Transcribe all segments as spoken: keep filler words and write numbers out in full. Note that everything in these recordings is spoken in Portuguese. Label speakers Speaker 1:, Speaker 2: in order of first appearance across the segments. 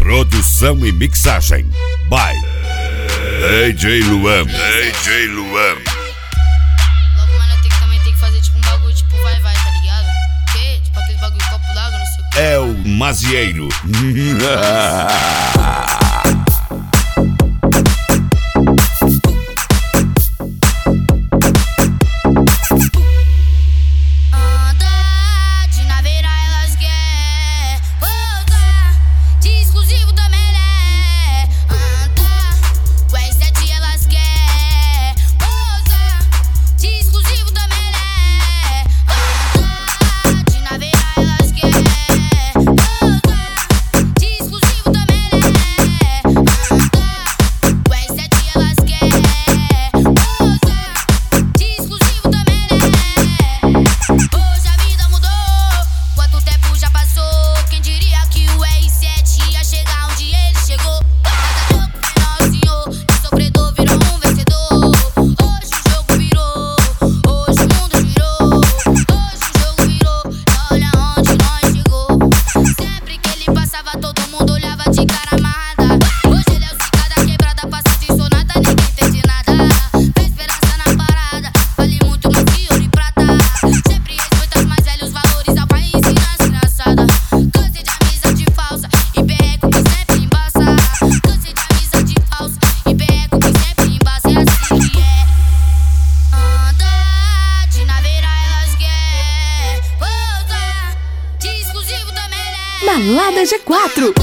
Speaker 1: Produção e mixagem by D J Luan. D J Luan.
Speaker 2: Logo, mano, tem que, também tem que fazer tipo um bagulho, tipo vai, vai, tá ligado? Que? Tipo aquele bagulho, copo d'água, não sei o que.
Speaker 1: É o Mazieiro.
Speaker 3: Balada G quatro.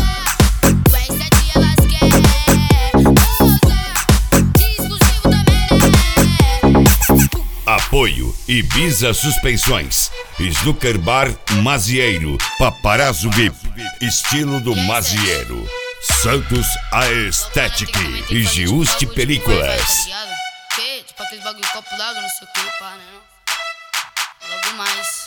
Speaker 1: Apoio Ibiza Suspensões, Snooker Bar Mazieiro, Paparazzo V I P, estilo do Mazieiro, Santos Aesthetic e Giusti Películas.
Speaker 2: Que? Tipo aquele bagulho, copo d'água, não sei o que, pá, né? Logo mais.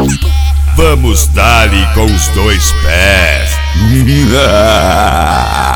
Speaker 1: Vamos dar-lhe com os dois pés.